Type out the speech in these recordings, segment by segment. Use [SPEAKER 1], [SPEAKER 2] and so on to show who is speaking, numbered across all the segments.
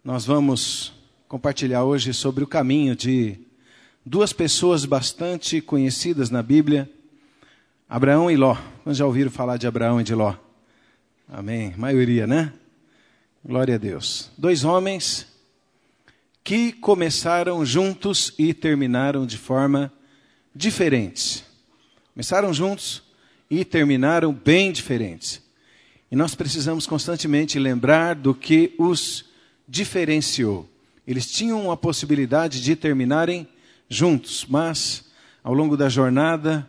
[SPEAKER 1] Nós vamos compartilhar hoje sobre o caminho de duas pessoas bastante conhecidas na Bíblia, Abraão e Ló. Vocês já ouviram falar de Abraão e de Ló? Amém. Maioria, né? Glória a Deus. Dois homens que começaram juntos e terminaram de forma diferente. Começaram juntos e terminaram bem diferentes. E nós precisamos constantemente lembrar do que os diferenciou. Eles tinham a possibilidade de terminarem juntos, mas ao longo da jornada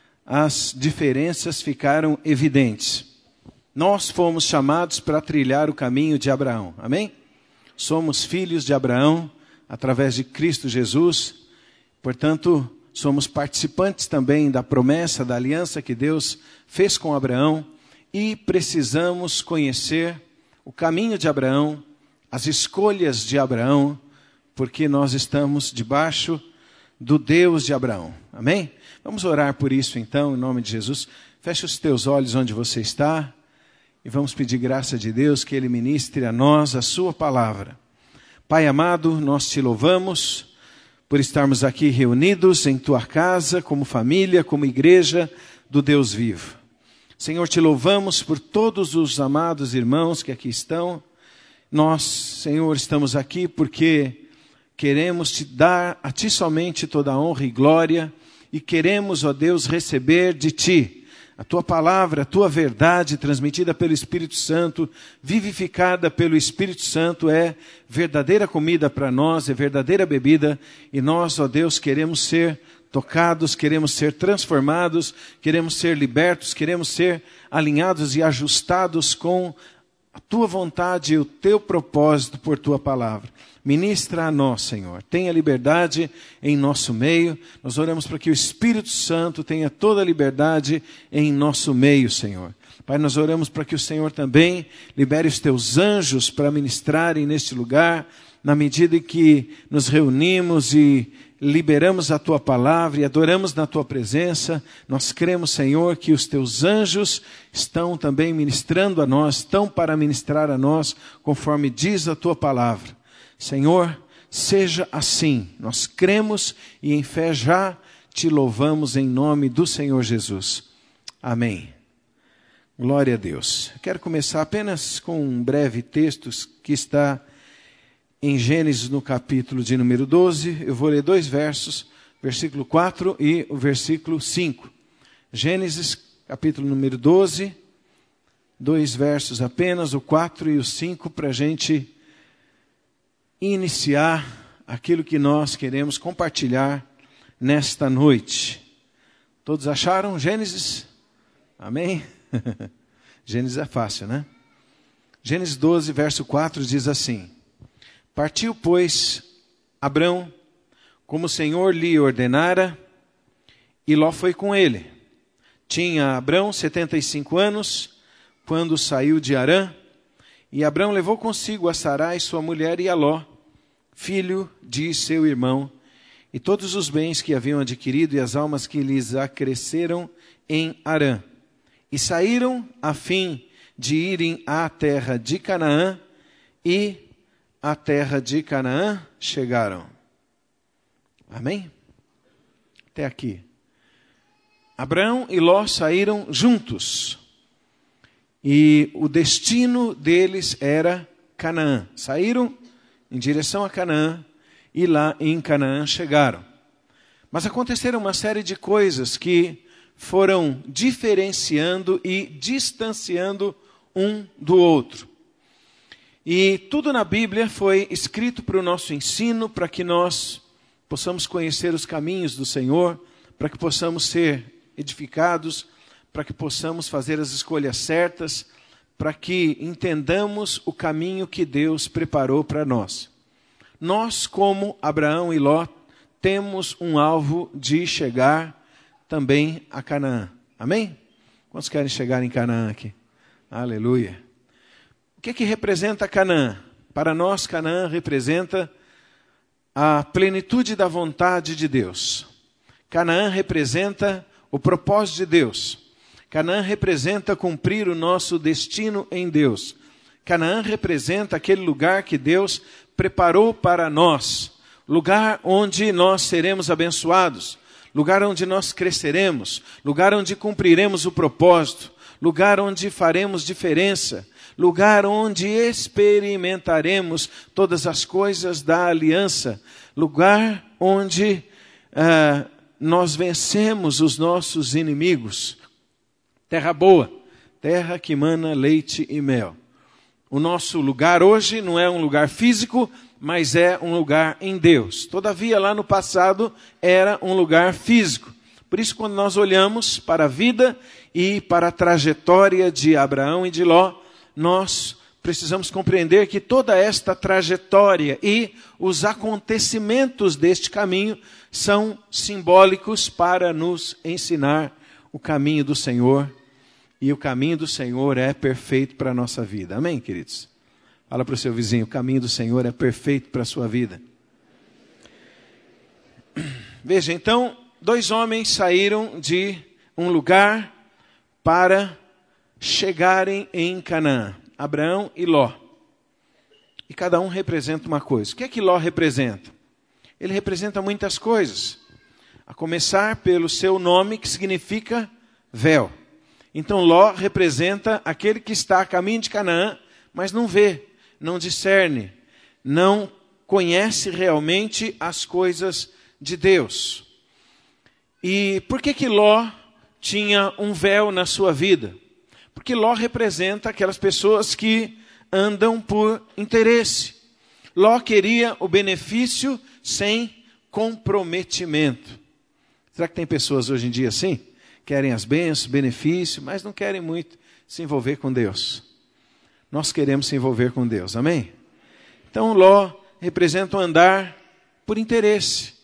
[SPEAKER 1] as diferenças ficaram evidentes. Nós fomos chamados para trilhar o caminho de Abraão, amém? Somos filhos de Abraão através de Cristo Jesus, portanto, somos participantes também da promessa, da aliança que Deus fez com Abraão e precisamos conhecer o caminho de Abraão, as escolhas de Abraão, porque nós estamos debaixo do Deus de Abraão. Amém? Vamos orar por isso então, em nome de Jesus. Feche os teus olhos onde você está e vamos pedir graça de Deus que Ele ministre a nós a sua palavra. Pai amado, nós te louvamos por estarmos aqui reunidos em tua casa, como família, como igreja do Deus vivo. Senhor, te louvamos por todos os amados irmãos que aqui estão. Nós, Senhor, estamos aqui porque queremos te dar a ti somente toda a honra e glória e queremos, ó Deus, receber de ti a tua palavra, a tua verdade transmitida pelo Espírito Santo, vivificada pelo Espírito Santo, é verdadeira comida para nós, é verdadeira bebida e nós, ó Deus, queremos ser tocados, queremos ser transformados, queremos ser libertos, queremos ser alinhados e ajustados com a tua vontade e o teu propósito por tua palavra. Ministra a nós, Senhor. Tenha liberdade em nosso meio. Nós oramos para que o Espírito Santo tenha toda a liberdade em nosso meio, Senhor. Pai, nós oramos para que o Senhor também libere os teus anjos para ministrarem neste lugar, na medida em que nos reunimos e liberamos a tua palavra e adoramos na tua presença. Nós cremos, Senhor, que os teus anjos estão também ministrando a nós, estão para ministrar a nós, conforme diz a tua palavra. Senhor, seja assim. Nós cremos e em fé já te louvamos em nome do Senhor Jesus. Amém. Glória a Deus. Eu quero começar apenas com um breve texto que está em Gênesis, no capítulo de número 12, eu vou ler 2 versos, versículo 4 e o versículo 5. Gênesis, capítulo número 12, 2 versos apenas, o 4 e o 5, para a gente iniciar aquilo que nós queremos compartilhar nesta noite. Todos acharam Gênesis? Amém? Gênesis é fácil, né? Gênesis 12, verso 4 diz assim: Partiu, pois, Abrão, como o Senhor lhe ordenara, e Ló foi com ele. Tinha Abrão 75 anos, quando saiu de Harã, e Abrão levou consigo a Sarai, sua mulher, e a Ló, filho de seu irmão, e todos os bens que haviam adquirido e as almas que lhes acresceram em Harã. E saíram a fim de irem à terra de Canaã, e à terra de Canaã chegaram. Amém? Até aqui. Abraão e Ló saíram juntos. E o destino deles era Canaã. Saíram em direção a Canaã e lá em Canaã chegaram. Mas aconteceram uma série de coisas que foram diferenciando e distanciando um do outro. E tudo na Bíblia foi escrito para o nosso ensino, para que nós possamos conhecer os caminhos do Senhor, para que possamos ser edificados, para que possamos fazer as escolhas certas, para que entendamos o caminho que Deus preparou para nós. Nós, como Abraão e Ló, temos um alvo de chegar também a Canaã. Amém? Quantos querem chegar em Canaã aqui? Aleluia. O que representa Canaã? Para nós, Canaã representa a plenitude da vontade de Deus. Canaã representa o propósito de Deus. Canaã representa cumprir o nosso destino em Deus. Canaã representa aquele lugar que Deus preparou para nós, lugar onde nós seremos abençoados, lugar onde nós cresceremos, lugar onde cumpriremos o propósito, lugar onde faremos diferença, lugar onde experimentaremos todas as coisas da aliança, lugar onde nós vencemos os nossos inimigos. Terra boa, terra que mana leite e mel. O nosso lugar hoje não é um lugar físico, mas é um lugar em Deus. Todavia, lá no passado, era um lugar físico. Por isso, quando nós olhamos para a vida e para a trajetória de Abraão e de Ló, nós precisamos compreender que toda esta trajetória e os acontecimentos deste caminho são simbólicos para nos ensinar o caminho do Senhor. E o caminho do Senhor é perfeito para a nossa vida. Amém, queridos? Fala para o seu vizinho, o caminho do Senhor é perfeito para a sua vida. Veja, então, 2 homens saíram de um lugar para chegarem em Canaã. Abraão e Ló. E cada um representa uma coisa. O que é que Ló representa? Ele representa muitas coisas. A começar pelo seu nome, que significa véu. Então Ló representa aquele que está a caminho de Canaã, mas não vê, não discerne, não conhece realmente as coisas de Deus. E por que Ló tinha um véu na sua vida? Porque Ló representa aquelas pessoas que andam por interesse. Ló queria o benefício sem comprometimento. Será que tem pessoas hoje em dia assim? Querem as bênçãos, benefício, mas não querem muito se envolver com Deus. Nós queremos se envolver com Deus, amém? Então Ló representa o andar por interesse.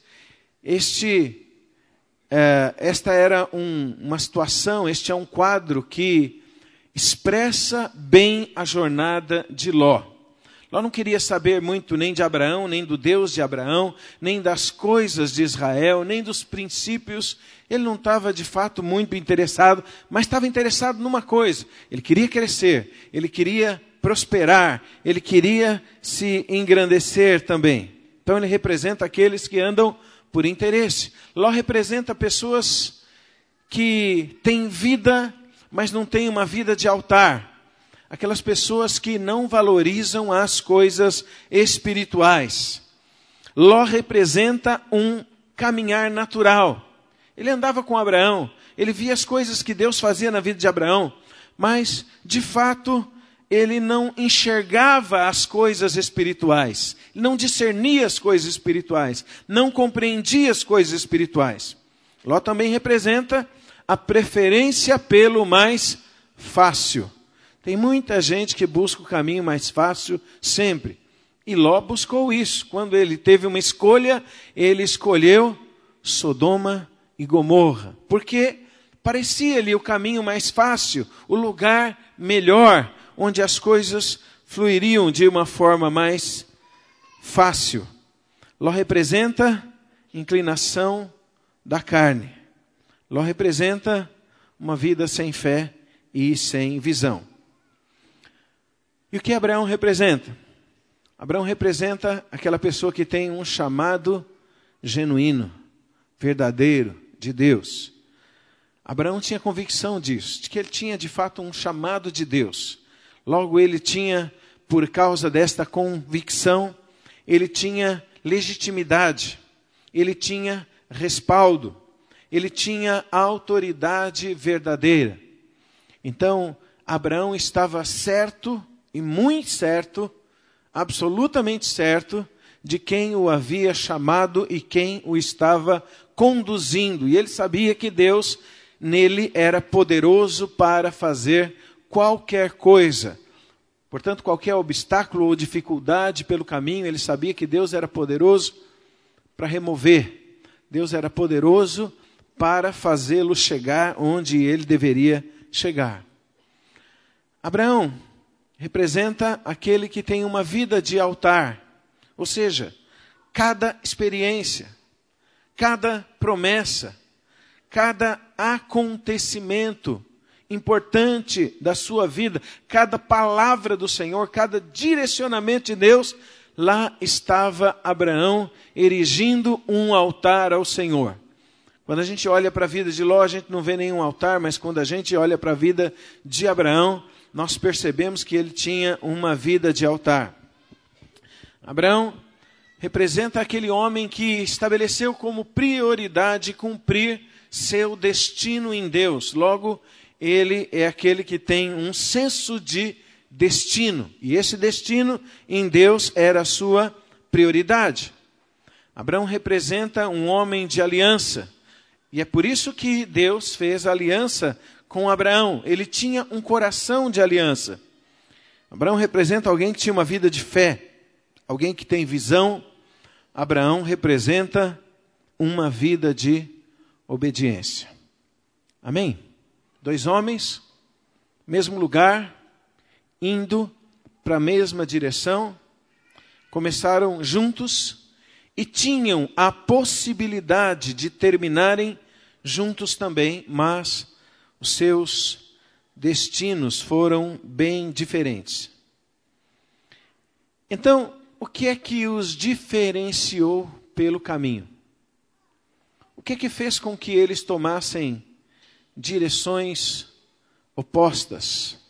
[SPEAKER 1] Esta era uma situação, este é um quadro que expressa bem a jornada de Ló. Ló não queria saber muito nem de Abraão, nem do Deus de Abraão, nem das coisas de Israel, nem dos princípios. Ele não estava de fato muito interessado, mas estava interessado numa coisa. Ele queria crescer, ele queria prosperar, ele queria se engrandecer também. Então ele representa aqueles que andam por interesse. Ló representa pessoas que têm vida, mas não têm uma vida de altar. Aquelas pessoas que não valorizam as coisas espirituais. Ló representa um caminhar natural. Ele andava com Abraão, ele via as coisas que Deus fazia na vida de Abraão, mas, de fato, ele não enxergava as coisas espirituais, não discernia as coisas espirituais, não compreendia as coisas espirituais. Ló também representa a preferência pelo mais fácil. Tem muita gente que busca o caminho mais fácil sempre. E Ló buscou isso. Quando ele teve uma escolha, ele escolheu Sodoma e Gomorra. Porque parecia-lhe o caminho mais fácil, o lugar melhor, onde as coisas fluiriam de uma forma mais fácil. Ló representa inclinação da carne. Ló representa uma vida sem fé e sem visão. E o que Abraão representa? Abraão representa aquela pessoa que tem um chamado genuíno, verdadeiro, de Deus. Abraão tinha convicção disso, de que ele tinha de fato um chamado de Deus. Logo ele tinha, por causa desta convicção, ele tinha legitimidade, ele tinha respaldo, ele tinha autoridade verdadeira. Então, Abraão estava certo, e muito certo, absolutamente certo, de quem o havia chamado e quem o estava conduzindo. E ele sabia que Deus nele era poderoso para fazer qualquer coisa. Portanto, qualquer obstáculo ou dificuldade pelo caminho, ele sabia que Deus era poderoso para remover. Deus era poderoso para fazê-lo chegar onde ele deveria chegar. Abraão representa aquele que tem uma vida de altar, ou seja, cada experiência, cada promessa, cada acontecimento importante da sua vida, cada palavra do Senhor, cada direcionamento de Deus, lá estava Abraão erigindo um altar ao Senhor. Quando a gente olha para a vida de Ló, a gente não vê nenhum altar, mas quando a gente olha para a vida de Abraão, nós percebemos que ele tinha uma vida de altar. Abraão representa aquele homem que estabeleceu como prioridade cumprir seu destino em Deus. Logo, ele é aquele que tem um senso de destino. E esse destino em Deus era a sua prioridade. Abraão representa um homem de aliança. E é por isso que Deus fez aliança com Abraão. Ele tinha um coração de aliança. Abraão representa alguém que tinha uma vida de fé. Alguém que tem visão. Abraão representa uma vida de obediência. Amém? 2 homens, mesmo lugar, indo para a mesma direção, começaram juntos e tinham a possibilidade de terminarem juntos também, mas os seus destinos foram bem diferentes. Então, o que é que os diferenciou pelo caminho? O que é que fez com que eles tomassem direções opostas?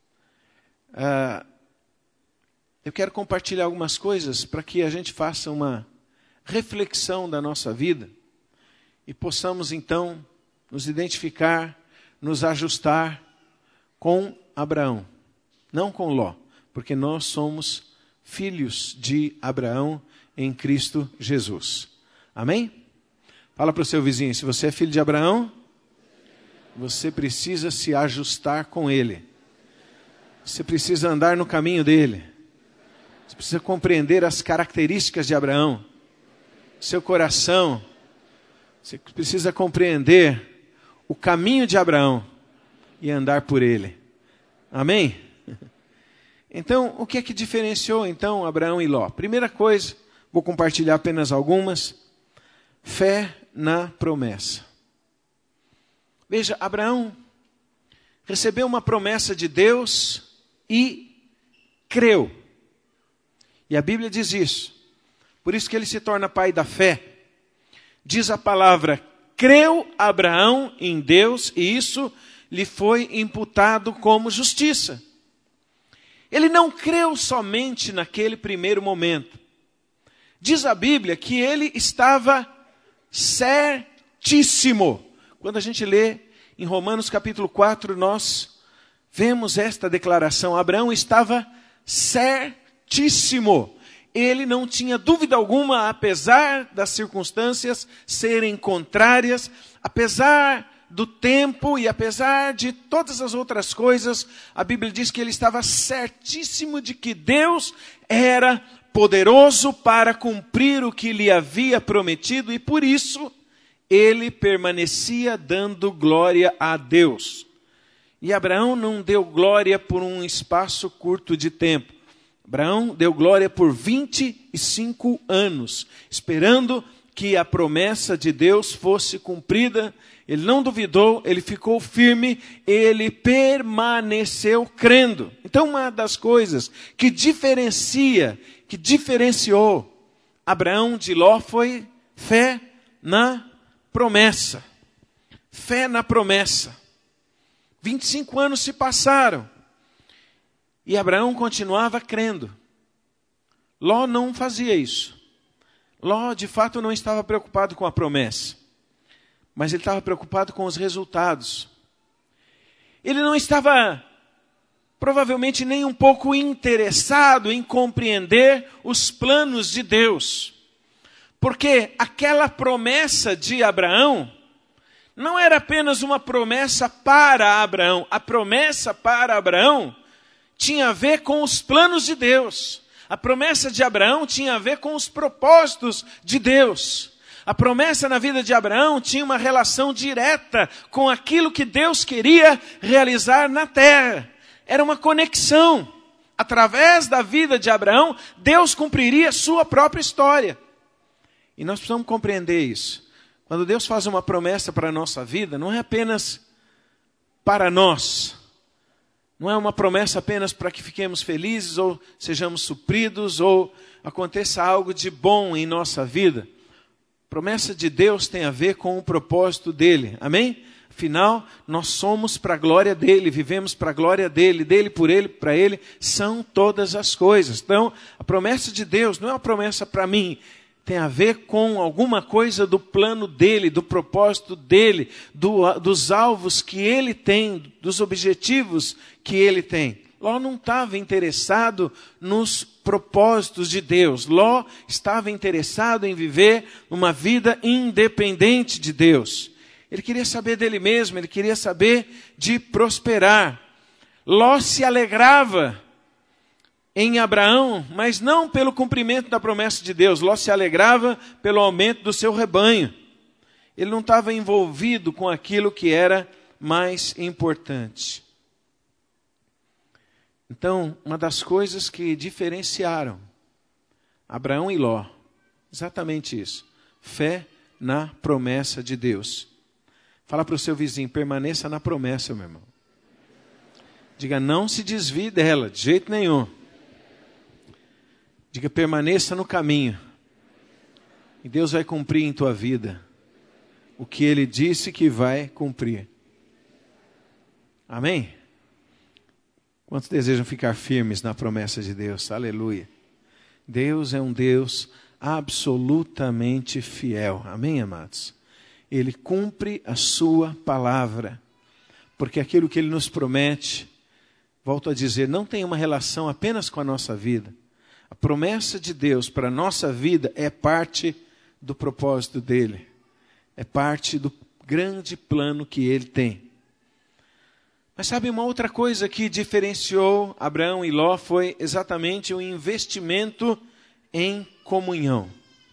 [SPEAKER 1] Eu quero compartilhar algumas coisas para que a gente faça uma reflexão da nossa vida e possamos então nos identificar, nos ajustar com Abraão, não com Ló, porque nós somos filhos de Abraão em Cristo Jesus. Amém? Fala para o seu vizinho, se você é filho de Abraão, você precisa se ajustar com ele. Você precisa andar no caminho dele. Você precisa compreender as características de Abraão. Seu coração. Você precisa compreender o caminho de Abraão e andar por ele. Amém? Então, o que é que diferenciou então Abraão e Ló? Primeira coisa, vou compartilhar apenas algumas. Fé na promessa. Veja, Abraão recebeu uma promessa de Deus e creu. E a Bíblia diz isso. Por isso que ele se torna pai da fé. Diz a palavra, creu Abraão em Deus e isso lhe foi imputado como justiça. Ele não creu somente naquele primeiro momento. Diz a Bíblia que ele estava certíssimo. Quando a gente lê em Romanos capítulo 4, nós vemos esta declaração. Abraão estava certíssimo. Ele não tinha dúvida alguma, apesar das circunstâncias serem contrárias, apesar do tempo e apesar de todas as outras coisas, a Bíblia diz que ele estava certíssimo de que Deus era poderoso para cumprir o que lhe havia prometido e por isso ele permanecia dando glória a Deus. E Abraão não deu glória por um espaço curto de tempo. Abraão deu glória por 25 anos, esperando que a promessa de Deus fosse cumprida. Ele não duvidou, ele ficou firme, ele permaneceu crendo. Então, uma das coisas que diferenciou Abraão de Ló foi fé na promessa. Fé na promessa. 25 anos se passaram. E Abraão continuava crendo. Ló não fazia isso. Ló, de fato, não estava preocupado com a promessa. Mas ele estava preocupado com os resultados. Ele não estava, provavelmente, nem um pouco interessado em compreender os planos de Deus. Porque aquela promessa de Abraão não era apenas uma promessa para Abraão. A promessa para Abraão tinha a ver com os planos de Deus. A promessa de Abraão tinha a ver com os propósitos de Deus. A promessa na vida de Abraão tinha uma relação direta com aquilo que Deus queria realizar na terra. Era uma conexão. Através da vida de Abraão, Deus cumpriria a sua própria história. E nós precisamos compreender isso. Quando Deus faz uma promessa para a nossa vida, não é apenas para nós. Não é uma promessa apenas para que fiquemos felizes, ou sejamos supridos, ou aconteça algo de bom em nossa vida. A promessa de Deus tem a ver com o propósito dele. Amém? Afinal, nós somos para a glória dele, vivemos para a glória dele, dele por ele, para ele, são todas as coisas. Então, a promessa de Deus não é uma promessa para mim, tem a ver com alguma coisa do plano dele, do propósito dele, dos alvos que ele tem, dos objetivos que ele tem. Ló não estava interessado nos propósitos de Deus. Ló estava interessado em viver uma vida independente de Deus. Ele queria saber dele mesmo, ele queria saber de prosperar. Ló se alegrava em Abraão, mas não pelo cumprimento da promessa de Deus. Ló se alegrava pelo aumento do seu rebanho. Ele não estava envolvido com aquilo que era mais importante. Então, uma das coisas que diferenciaram Abraão e Ló, exatamente isso, fé na promessa de Deus. Fala para o seu vizinho, permaneça na promessa, meu irmão. Diga, não se desvie dela, de jeito nenhum. Diga, permaneça no caminho. E Deus vai cumprir em tua vida o que Ele disse que vai cumprir. Amém? Quantos desejam ficar firmes na promessa de Deus? Aleluia. Deus é um Deus absolutamente fiel. Amém, amados? Ele cumpre a sua palavra, porque aquilo que Ele nos promete, volto a dizer, não tem uma relação apenas com a nossa vida. A promessa de Deus para a nossa vida é parte do propósito dEle, é parte do grande plano que Ele tem. Mas sabe, uma outra coisa que diferenciou Abraão e Ló foi exatamente o investimento em comunhão.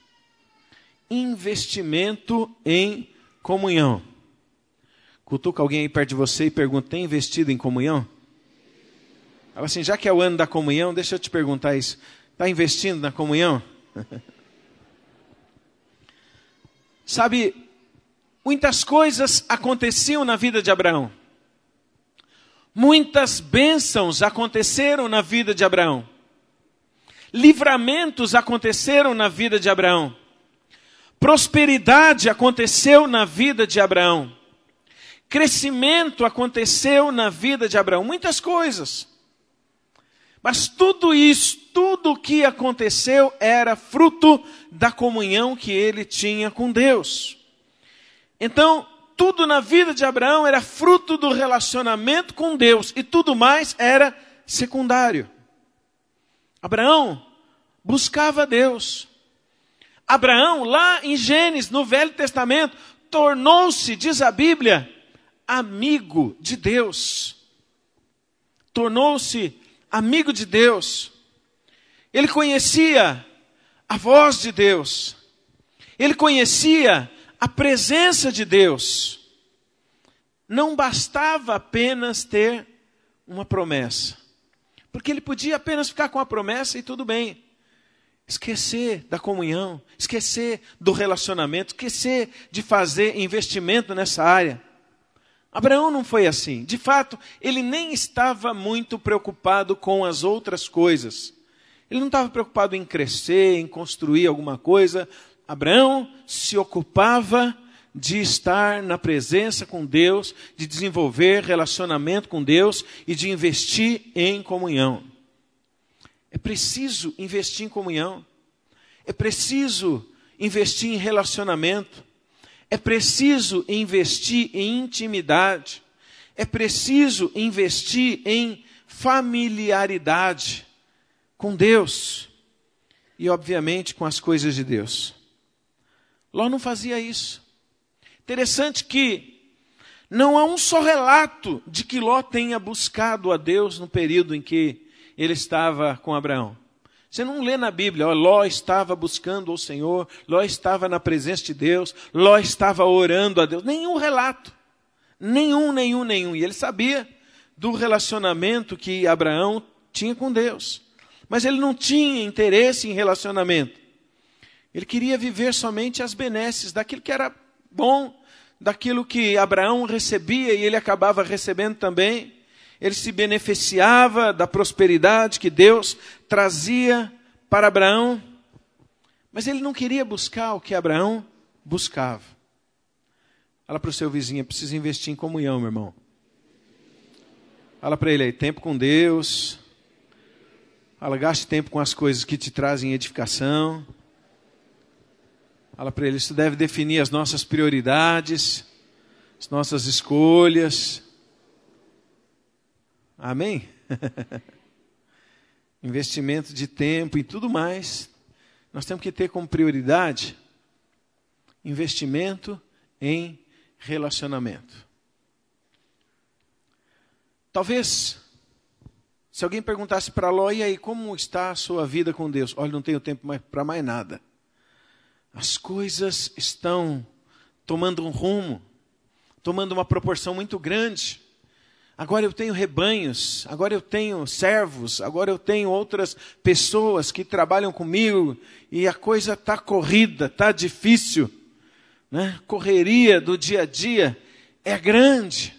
[SPEAKER 1] Investimento em comunhão. Cutuca alguém aí perto de você e pergunta, tem investido em comunhão? Fala assim, já que é o ano da comunhão, deixa eu te perguntar isso. Está investindo na comunhão? Sabe, muitas coisas aconteciam na vida de Abraão. Muitas bênçãos aconteceram na vida de Abraão. Livramentos aconteceram na vida de Abraão. Prosperidade aconteceu na vida de Abraão. Crescimento aconteceu na vida de Abraão. Muitas coisas. Mas tudo isso, tudo o que aconteceu era fruto da comunhão que ele tinha com Deus. Então, tudo na vida de Abraão era fruto do relacionamento com Deus. E tudo mais era secundário. Abraão buscava Deus. Abraão, lá em Gênesis, no Velho Testamento, tornou-se, diz a Bíblia, amigo de Deus. Tornou-se amigo de Deus. Ele conhecia a voz de Deus. Ele conhecia a presença de Deus. Não bastava apenas ter uma promessa. Porque ele podia apenas ficar com a promessa e tudo bem. Esquecer da comunhão, esquecer do relacionamento, esquecer de fazer investimento nessa área. Abraão não foi assim. De fato, ele nem estava muito preocupado com as outras coisas. Ele não estava preocupado em crescer, em construir alguma coisa. Abraão se ocupava de estar na presença com Deus, de desenvolver relacionamento com Deus e de investir em comunhão. É preciso investir em comunhão. É preciso investir em relacionamento. É preciso investir em intimidade. É preciso investir em familiaridade com Deus. E, obviamente, com as coisas de Deus. Ló não fazia isso. Interessante que não há um só relato de que Ló tenha buscado a Deus no período em que ele estava com Abraão. Você não lê na Bíblia, Ló estava buscando o Senhor, Ló estava na presença de Deus, Ló estava orando a Deus. Nenhum relato. Nenhum. E ele sabia do relacionamento que Abraão tinha com Deus. Mas ele não tinha interesse em relacionamento. Ele queria viver somente as benesses daquilo que era bom, daquilo que Abraão recebia e ele acabava recebendo também. Ele se beneficiava da prosperidade que Deus trazia para Abraão. Mas ele não queria buscar o que Abraão buscava. Fala para o seu vizinho, precisa investir em comunhão, meu irmão. Fala para ele aí, tempo com Deus. Fala, gaste tempo com as coisas que te trazem edificação. Fala para ele, isso deve definir as nossas prioridades, as nossas escolhas. Amém? Investimento de tempo e tudo mais. Nós temos que ter como prioridade investimento em relacionamento. Talvez, se alguém perguntasse para Ló, e aí, como está a sua vida com Deus? Olha, não tenho tempo para mais nada. As coisas estão tomando um rumo, tomando uma proporção muito grande. Agora eu tenho rebanhos, agora eu tenho servos, agora eu tenho outras pessoas que trabalham comigo e a coisa está corrida, está difícil, né? Correria do dia a dia é grande.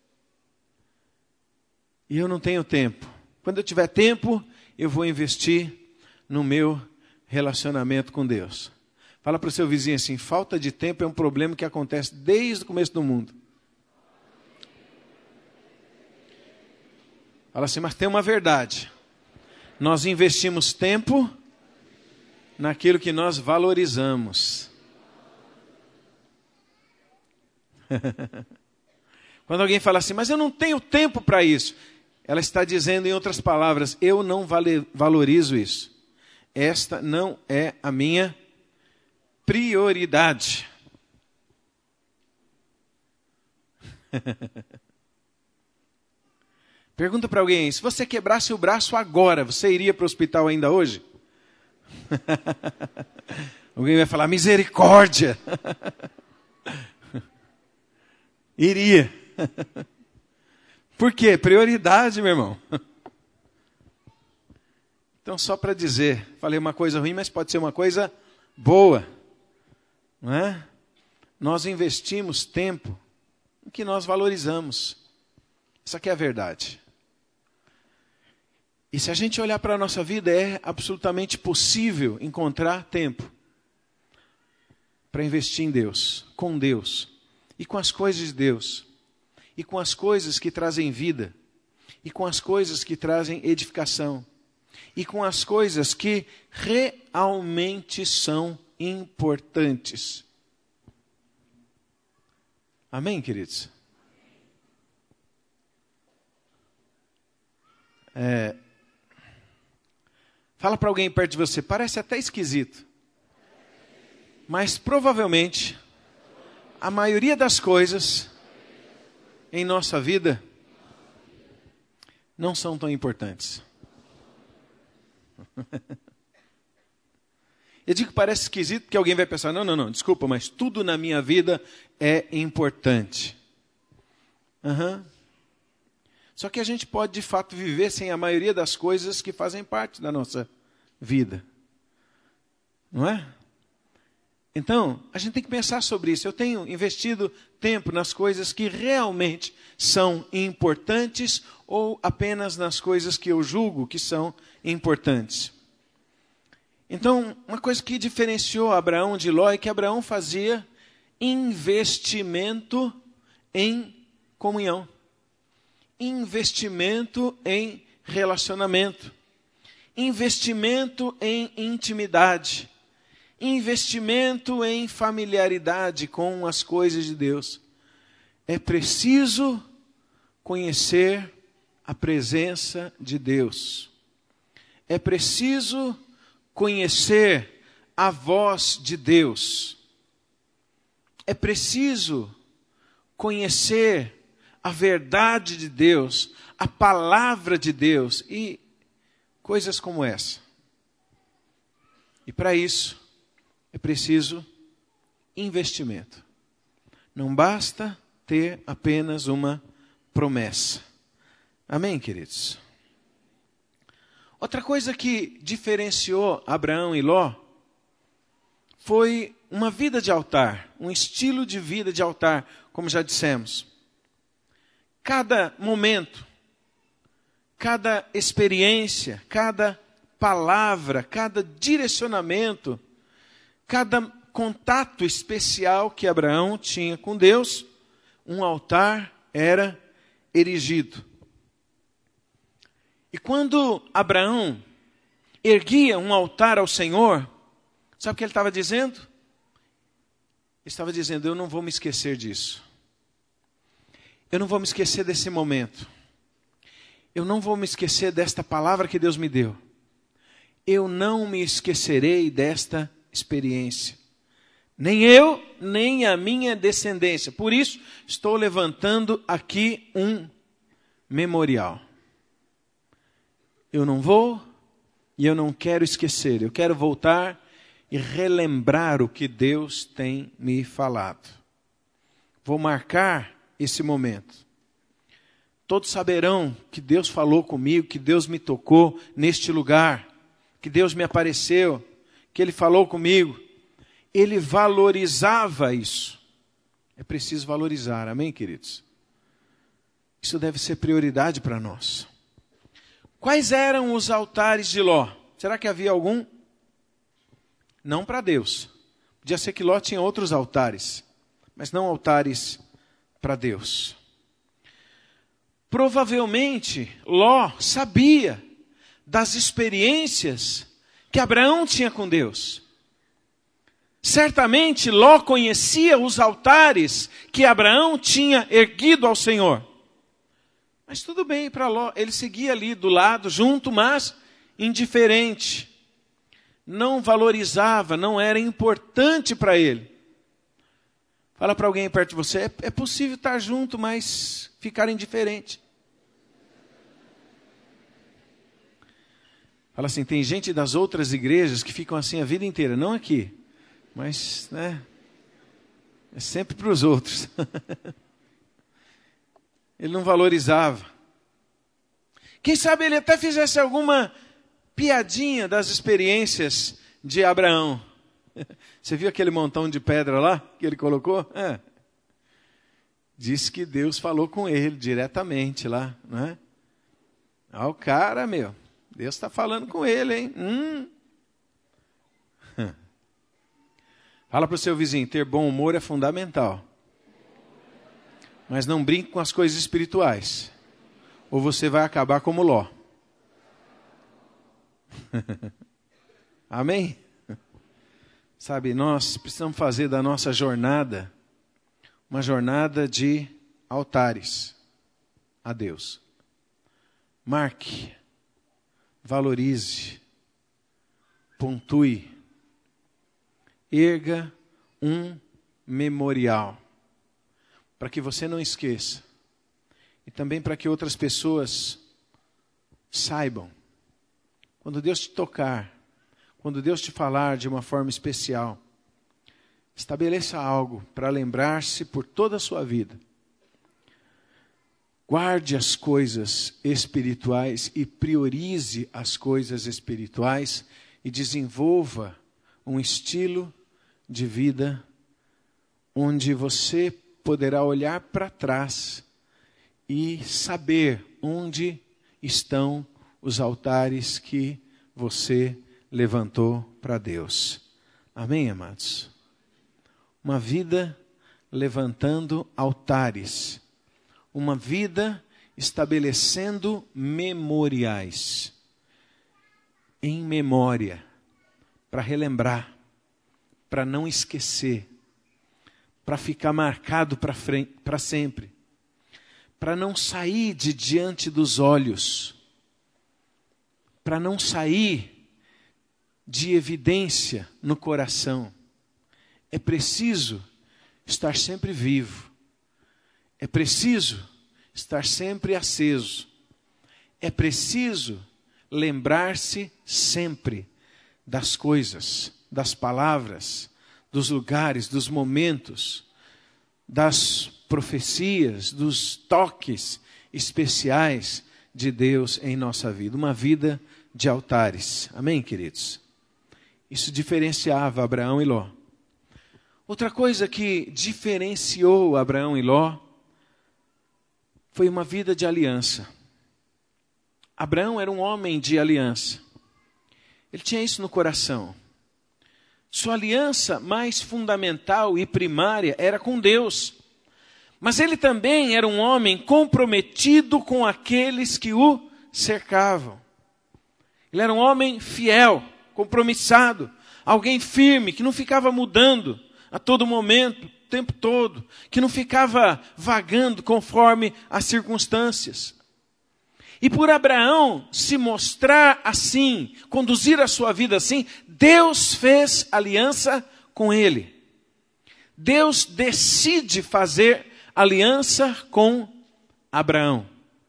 [SPEAKER 1] E eu não tenho tempo. Quando eu tiver tempo, eu vou investir no meu relacionamento com Deus. Fala para o seu vizinho assim, falta de tempo é um problema que acontece desde o começo do mundo. Fala assim, mas tem uma verdade. Nós investimos tempo naquilo que nós valorizamos. Quando alguém fala assim, mas eu não tenho tempo para isso. Ela está dizendo em outras palavras, eu não valorizo isso. Esta não é a minha prioridade. Pergunta para alguém, se você quebrasse o braço agora, você iria para o hospital ainda hoje? Alguém vai falar, misericórdia. Iria. Por quê? Prioridade, meu irmão. Então, só para dizer, falei uma coisa ruim, mas pode ser uma coisa boa. Não é? Nós investimos tempo no que nós valorizamos. Isso aqui é a verdade. E se a gente olhar para a nossa vida, é absolutamente possível encontrar tempo para investir em Deus, com Deus, e com as coisas de Deus, e com as coisas que trazem vida, e com as coisas que trazem edificação, e com as coisas que realmente são importantes. Amém, queridos? Fala para alguém perto de você, parece até esquisito, mas provavelmente a maioria das coisas em nossa vida não são tão importantes. Eu digo que parece esquisito porque alguém vai pensar, não, desculpa, mas tudo na minha vida é importante. Só que a gente pode de fato viver sem a maioria das coisas que fazem parte da nossa vida. Não é? Então, a gente tem que pensar sobre isso. Eu tenho investido tempo nas coisas que realmente são importantes ou apenas nas coisas que eu julgo que são importantes. Então, uma coisa que diferenciou Abraão de Ló é que Abraão fazia investimento em comunhão. Investimento em relacionamento. Investimento em intimidade. Investimento em familiaridade com as coisas de Deus. É preciso conhecer a presença de Deus. É preciso conhecer a voz de Deus. É preciso conhecer a verdade de Deus, a palavra de Deus e coisas como essa. E para isso, é preciso investimento. Não basta ter apenas uma promessa. Amém, queridos? Outra coisa que diferenciou Abraão e Ló foi uma vida de altar, um estilo de vida de altar, como já dissemos. Cada momento, cada experiência, cada palavra, cada direcionamento, cada contato especial que Abraão tinha com Deus, um altar era erigido. E quando Abraão erguia um altar ao Senhor, sabe o que ele estava dizendo? Ele estava dizendo, eu não vou me esquecer disso. Eu não vou me esquecer desse momento. Eu não vou me esquecer desta palavra que Deus me deu. Eu não me esquecerei desta experiência. Nem eu, nem a minha descendência. Por isso, estou levantando aqui um memorial. Eu não vou e eu não quero esquecer. Eu quero voltar e relembrar o que Deus tem me falado. Vou marcar esse momento. Todos saberão que Deus falou comigo, que Deus me tocou neste lugar, que Deus me apareceu, que Ele falou comigo. Ele valorizava isso. É preciso valorizar, amém, queridos? Isso deve ser prioridade para nós. Quais eram os altares de Ló? Será que havia algum? Não para Deus. Podia ser que Ló tinha outros altares, mas não altares para Deus. Provavelmente, Ló sabia das experiências que Abraão tinha com Deus. Certamente, Ló conhecia os altares que Abraão tinha erguido ao Senhor. Mas tudo bem para Ló, ele seguia ali do lado, junto, mas indiferente. Não valorizava, não era importante para ele. Fala para alguém perto de você, é possível estar junto, mas ficar indiferente. Fala assim, tem gente das outras igrejas que ficam assim a vida inteira, não aqui, mas, né, é sempre para os outros. Ele não valorizava. Quem sabe ele até fizesse alguma piadinha das experiências de Abraão. Você viu aquele montão de pedra lá que ele colocou? Diz que Deus falou com ele diretamente lá, não é? O cara, Deus está falando com ele, hein? Fala para o seu vizinho, ter bom humor é fundamental. Mas não brinque com as coisas espirituais. Ou você vai acabar como Ló. Amém? Sabe, nós precisamos fazer da nossa jornada uma jornada de altares a Deus. Marque, valorize, pontue, erga um memorial, para que você não esqueça, e também para que outras pessoas saibam, quando Deus te tocar, quando Deus te falar de uma forma especial, estabeleça algo para lembrar-se por toda a sua vida. Guarde as coisas espirituais e priorize as coisas espirituais e desenvolva um estilo de vida onde você poderá olhar para trás e saber onde estão os altares que você levantou para Deus. Amém, amados? Uma vida levantando altares. Uma vida estabelecendo memoriais. Em memória. Para relembrar. Para não esquecer. Para ficar marcado para sempre. Para não sair de diante dos olhos. Para não sair de evidência no coração. É preciso estar sempre vivo. É preciso estar sempre aceso. É preciso lembrar-se sempre das coisas, das palavras, dos lugares, dos momentos, das profecias, dos toques especiais de Deus em nossa vida. Uma vida de altares. Amém, queridos? Isso diferenciava Abraão e Ló. Outra coisa que diferenciou Abraão e Ló foi uma vida de aliança. Abraão era um homem de aliança. Ele tinha isso no coração. Sua aliança mais fundamental e primária era com Deus. Mas ele também era um homem comprometido com aqueles que o cercavam. Ele era um homem fiel, compromissado, alguém firme, que não ficava mudando a todo momento, o tempo todo, que não ficava vagando conforme as circunstâncias. E por Abraão se mostrar assim, conduzir a sua vida assim, Deus fez aliança com ele. Deus decide fazer aliança com Abraão.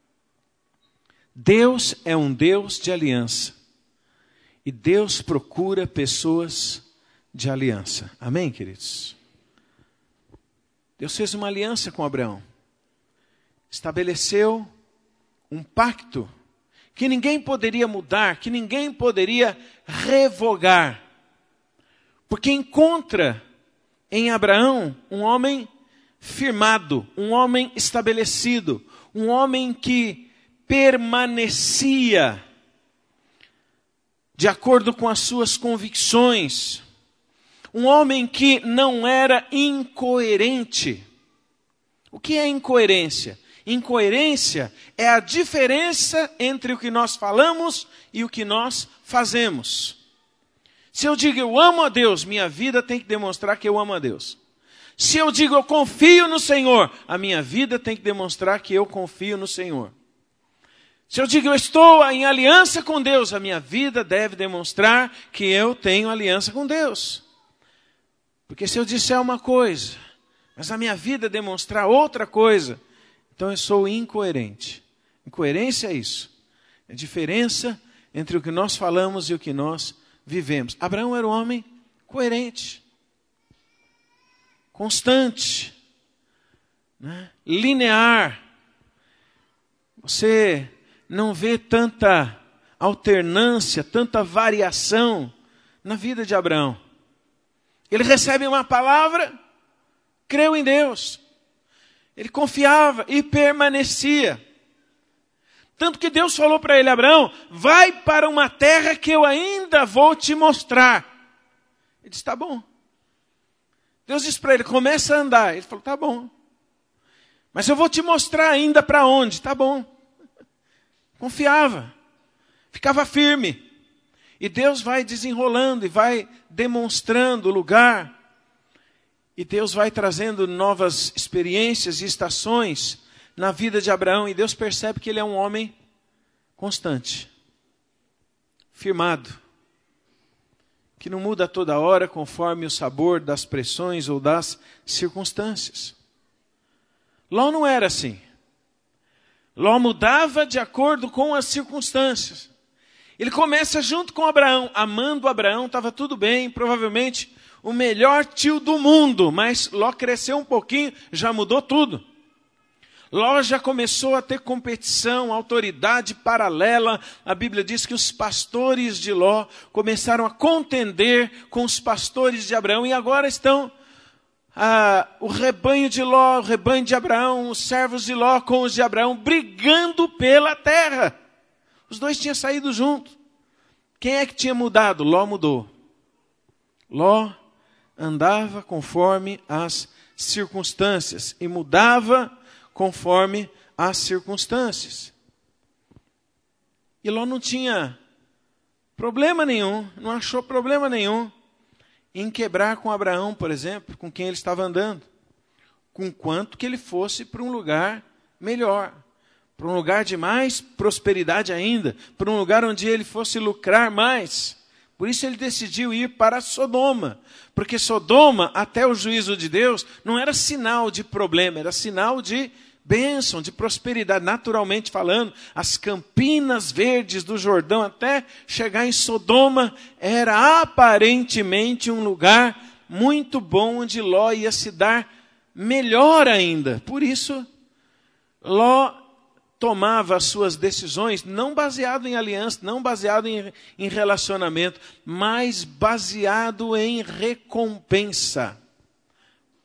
[SPEAKER 1] Deus é um Deus de aliança. E Deus procura pessoas de aliança. Amém, queridos? Deus fez uma aliança com Abraão. Estabeleceu um pacto que ninguém poderia mudar, que ninguém poderia revogar. Porque encontra em Abraão um homem firmado, um homem estabelecido, um homem que permanecia de acordo com as suas convicções, um homem que não era incoerente. O que é incoerência? Incoerência é a diferença entre o que nós falamos e o que nós fazemos. Se eu digo eu amo a Deus, minha vida tem que demonstrar que eu amo a Deus. Se eu digo eu confio no Senhor, a minha vida tem que demonstrar que eu confio no Senhor. Se eu digo eu estou em aliança com Deus, a minha vida deve demonstrar que eu tenho aliança com Deus. Porque se eu disser uma coisa, mas a minha vida demonstrar outra coisa, então eu sou incoerente. Incoerência é isso. É a diferença entre o que nós falamos e o que nós vivemos. Abraão era um homem coerente, constante, né? Linear. Você não vê tanta alternância, tanta variação na vida de Abraão. Ele recebe uma palavra, creu em Deus. Ele confiava e permanecia. Tanto que Deus falou para ele, Abraão, vai para uma terra que eu ainda vou te mostrar. Ele disse, tá bom. Deus disse para ele, começa a andar. Ele falou, tá bom. Mas eu vou te mostrar ainda para onde. Tá bom. Confiava. Ficava firme. E Deus vai desenrolando e vai demonstrando o lugar. E Deus vai trazendo novas experiências e estações na vida de Abraão. E Deus percebe que ele é um homem constante. Firmado. Que não muda a toda hora conforme o sabor das pressões ou das circunstâncias. Ló não era assim. Ló mudava de acordo com as circunstâncias. Ele começa junto com Abraão, amando Abraão, estava tudo bem, provavelmente o melhor tio do mundo, mas Ló cresceu um pouquinho, já mudou tudo. Ló já começou a ter competição, autoridade paralela. A Bíblia diz que os pastores de Ló começaram a contender com os pastores de Abraão e agora estão o rebanho de Ló, o rebanho de Abraão, os servos de Ló com os de Abraão brigando pela terra. Os dois tinham saído juntos. Quem é que tinha mudado? Ló mudou. Ló andava conforme as circunstâncias e mudava conforme as circunstâncias. E Ló não tinha problema nenhum, não achou problema nenhum em quebrar com Abraão, por exemplo, com quem ele estava andando, conquanto que ele fosse para um lugar melhor, para um lugar de mais prosperidade ainda, para um lugar onde ele fosse lucrar mais. Por isso ele decidiu ir para Sodoma, porque Sodoma, até o juízo de Deus, não era sinal de problema, era sinal de bênção, de prosperidade. Naturalmente falando, as campinas verdes do Jordão até chegar em Sodoma, era aparentemente um lugar muito bom, onde Ló ia se dar melhor ainda. Por isso, Ló tomava as suas decisões não baseado em aliança, não baseado em relacionamento, mas baseado em recompensa.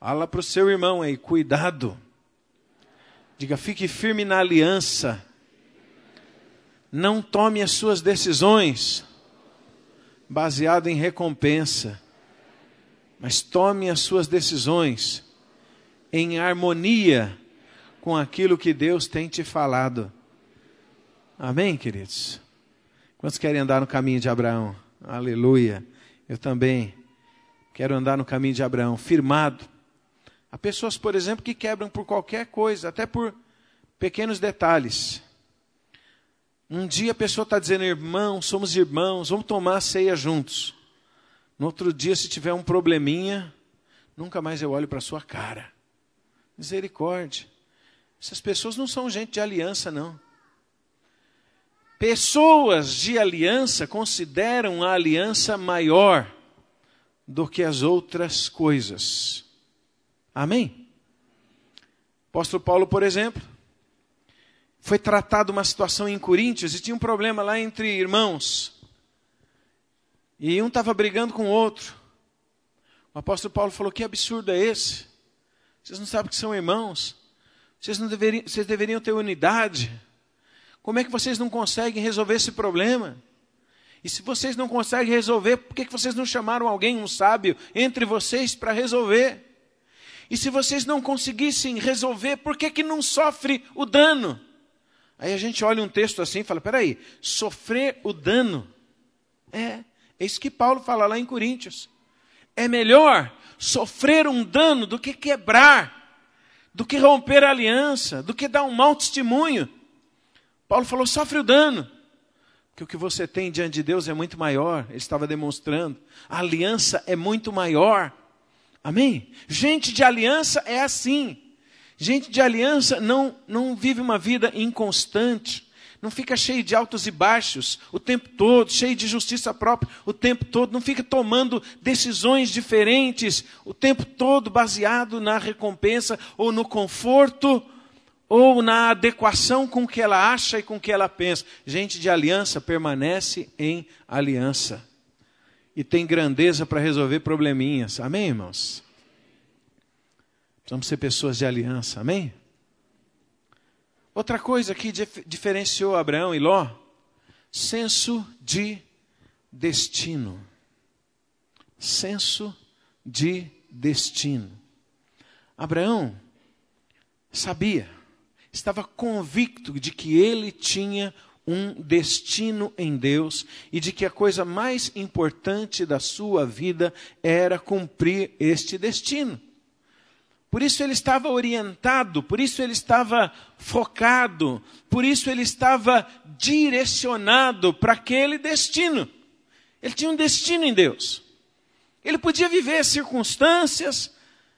[SPEAKER 1] Fala para o seu irmão aí, cuidado. Diga, fique firme na aliança. Não tome as suas decisões baseado em recompensa, mas tome as suas decisões em harmonia com aquilo que Deus tem te falado. Amém, queridos? Quantos querem andar no caminho de Abraão? Aleluia. Eu também quero andar no caminho de Abraão, firmado. Há pessoas, por exemplo, que quebram por qualquer coisa, até por pequenos detalhes. Um dia a pessoa está dizendo, irmão, somos irmãos, vamos tomar a ceia juntos. No outro dia, se tiver um probleminha, nunca mais eu olho para a sua cara. Misericórdia. Essas pessoas não são gente de aliança, não. Pessoas de aliança consideram a aliança maior do que as outras coisas. Amém? Apóstolo Paulo, por exemplo, foi tratado uma situação em Coríntios e tinha um problema lá entre irmãos. E um estava brigando com o outro. O apóstolo Paulo falou, que absurdo é esse? Vocês não sabem que são irmãos? Vocês deveriam ter unidade. Como é que vocês não conseguem resolver esse problema? E se vocês não conseguem resolver, por que vocês não chamaram alguém, um sábio, entre vocês para resolver? E se vocês não conseguissem resolver, por que não sofre o dano? Aí a gente olha um texto assim e fala, peraí, sofrer o dano? É isso que Paulo fala lá em Coríntios. É melhor sofrer um dano do que quebrar, do que romper a aliança, do que dar um mau testemunho. Paulo falou, sofre o dano, porque o que você tem diante de Deus é muito maior. Ele estava demonstrando, a aliança é muito maior. Amém? Gente de aliança é assim. Gente de aliança não vive uma vida inconstante, não fica cheio de altos e baixos o tempo todo, cheio de justiça própria o tempo todo, não fica tomando decisões diferentes o tempo todo, baseado na recompensa ou no conforto, ou na adequação com o que ela acha e com o que ela pensa. Gente de aliança permanece em aliança. E tem grandeza para resolver probleminhas. Amém, irmãos? Precisamos ser pessoas de aliança. Amém? Outra coisa que diferenciou Abraão e Ló, senso de destino. Senso de destino. Abraão sabia, estava convicto de que ele tinha um destino em Deus e de que a coisa mais importante da sua vida era cumprir este destino. Por isso ele estava orientado, por isso ele estava focado, por isso ele estava direcionado para aquele destino. Ele tinha um destino em Deus. Ele podia viver circunstâncias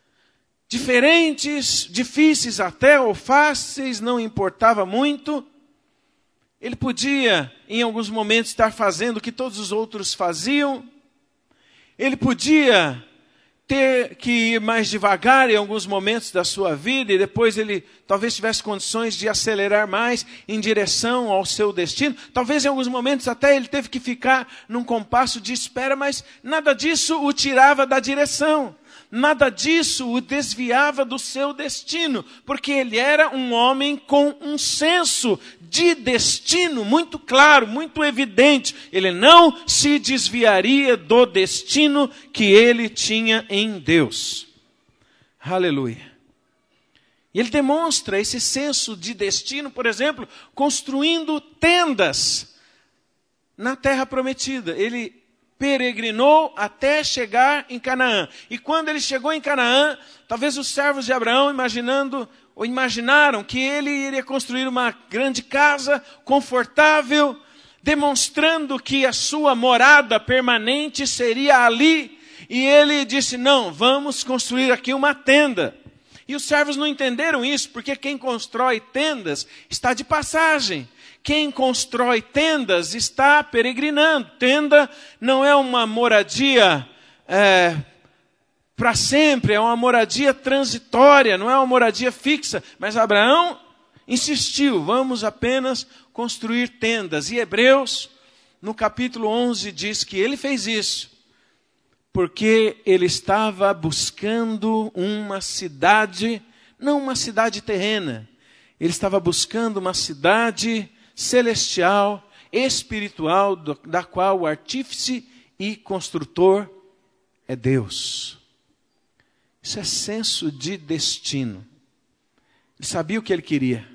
[SPEAKER 1] diferentes, difíceis até ou fáceis, não importava muito. Ele podia, em alguns momentos, estar fazendo o que todos os outros faziam. Ele podia ter que ir mais devagar em alguns momentos da sua vida, e depois ele talvez tivesse condições de acelerar mais em direção ao seu destino. Talvez em alguns momentos até ele teve que ficar num compasso de espera, mas nada disso o tirava da direção. Nada disso o desviava do seu destino, porque ele era um homem com um senso de destino muito claro, muito evidente. Ele não se desviaria do destino que ele tinha em Deus. Aleluia. E ele demonstra esse senso de destino, por exemplo, construindo tendas na terra prometida. Ele peregrinou até chegar em Canaã. E quando ele chegou em Canaã, talvez os servos de Abraão imaginaram que ele iria construir uma grande casa confortável, demonstrando que a sua morada permanente seria ali. E ele disse, não, vamos construir aqui uma tenda. E os servos não entenderam isso, porque quem constrói tendas está de passagem. Quem constrói tendas está peregrinando. Tenda não é uma moradia para sempre, é uma moradia transitória, não é uma moradia fixa. Mas Abraão insistiu, vamos apenas construir tendas. E Hebreus, no capítulo 11, diz que ele fez isso porque ele estava buscando uma cidade, não uma cidade terrena, ele estava buscando uma cidade celestial, espiritual, da qual o artífice e construtor é Deus. Isso é senso de destino. Ele sabia o que ele queria.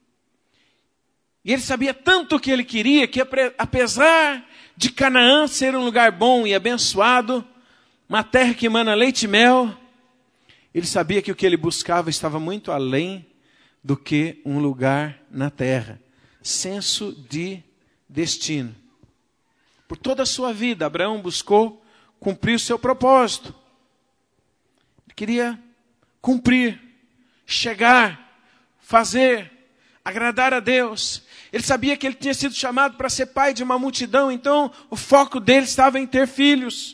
[SPEAKER 1] E ele sabia tanto o que ele queria, que apesar de Canaã ser um lugar bom e abençoado, uma terra que emana leite e mel, ele sabia que o que ele buscava estava muito além do que um lugar na terra. Senso de destino. Por toda a sua vida, Abraão buscou cumprir o seu propósito. Ele queria cumprir, chegar, fazer, agradar a Deus. Ele sabia que ele tinha sido chamado para ser pai de uma multidão, então o foco dele estava em ter filhos.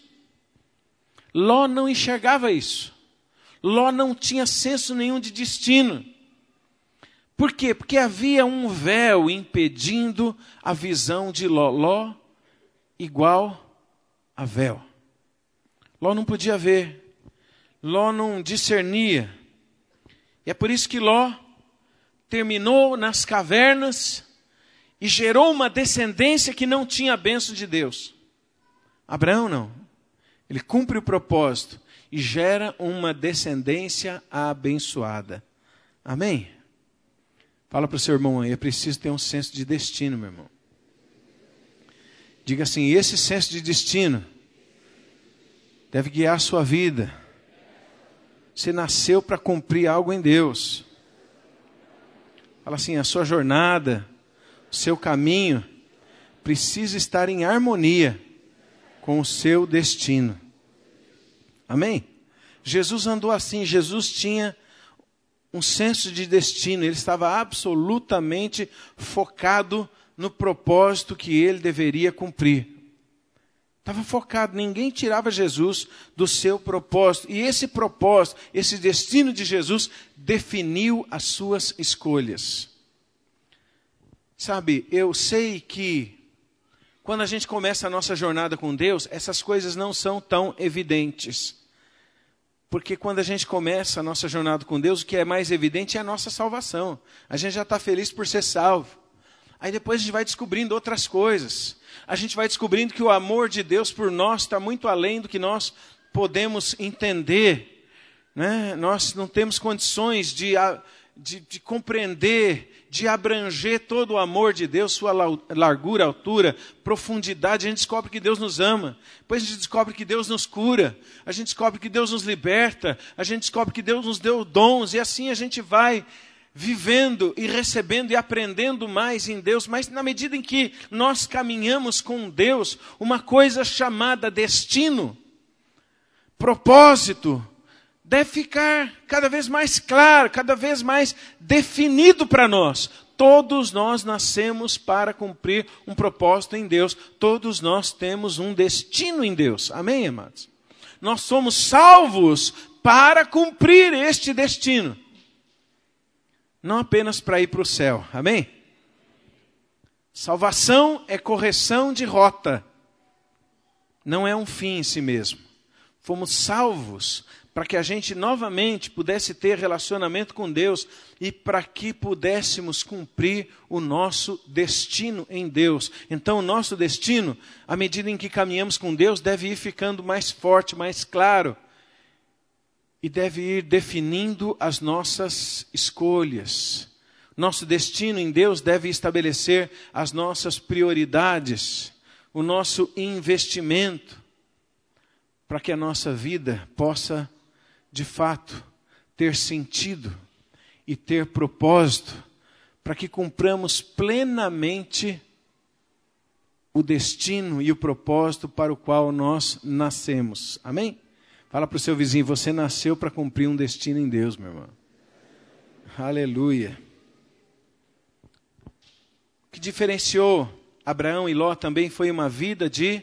[SPEAKER 1] Ló não enxergava isso. Ló não tinha senso nenhum de destino. Por quê? Porque havia um véu impedindo a visão de Ló. Ló igual a véu. Ló não podia ver. Ló não discernia. E é por isso que Ló terminou nas cavernas e gerou uma descendência que não tinha a bênção de Deus. Abraão não. Ele cumpre o propósito e gera uma descendência abençoada. Amém? Fala para o seu irmão aí, é preciso ter um senso de destino, meu irmão. Diga assim, esse senso de destino deve guiar a sua vida. Você nasceu para cumprir algo em Deus. Fala assim, a sua jornada, o seu caminho, precisa estar em harmonia com o seu destino. Amém? Jesus andou assim, Jesus tinha um senso de destino, ele estava absolutamente focado no propósito que ele deveria cumprir. Estava focado, ninguém tirava Jesus do seu propósito. E esse propósito, esse destino de Jesus, definiu as suas escolhas. Sabe, eu sei que quando a gente começa a nossa jornada com Deus, essas coisas não são tão evidentes. Porque quando a gente começa a nossa jornada com Deus, o que é mais evidente é a nossa salvação. A gente já está feliz por ser salvo. Aí depois a gente vai descobrindo outras coisas. A gente vai descobrindo que o amor de Deus por nós está muito além do que nós podemos entender. Né? Nós não temos condições de compreender, de abranger todo o amor de Deus, sua largura, altura, profundidade. A gente descobre que Deus nos ama. Depois a gente descobre que Deus nos cura. A gente descobre que Deus nos liberta. A gente descobre que Deus nos deu dons. E assim a gente vai vivendo e recebendo e aprendendo mais em Deus. Mas na medida em que nós caminhamos com Deus, uma coisa chamada destino, propósito, deve ficar cada vez mais claro, cada vez mais definido para nós. Todos nós nascemos para cumprir um propósito em Deus. Todos nós temos um destino em Deus. Amém, amados? Nós somos salvos para cumprir este destino. Não apenas para ir para o céu. Amém? Salvação é correção de rota. Não é um fim em si mesmo. Fomos salvos para que a gente novamente pudesse ter relacionamento com Deus e para que pudéssemos cumprir o nosso destino em Deus. Então, o nosso destino, à medida em que caminhamos com Deus, deve ir ficando mais forte, mais claro. E deve ir definindo as nossas escolhas. Nosso destino em Deus deve estabelecer as nossas prioridades, o nosso investimento, para que a nossa vida possa, de fato, ter sentido e ter propósito, para que cumpramos plenamente o destino e o propósito para o qual nós nascemos. Amém? Fala para o seu vizinho, você nasceu para cumprir um destino em Deus, meu irmão. Aleluia. O que diferenciou Abraão e Ló também foi uma vida de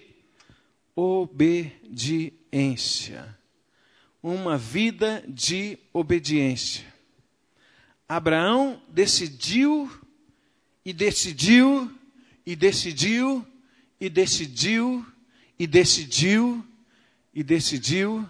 [SPEAKER 1] obediência. Uma vida de obediência. Abraão decidiu, e decidiu, e decidiu, e decidiu, e decidiu, e decidiu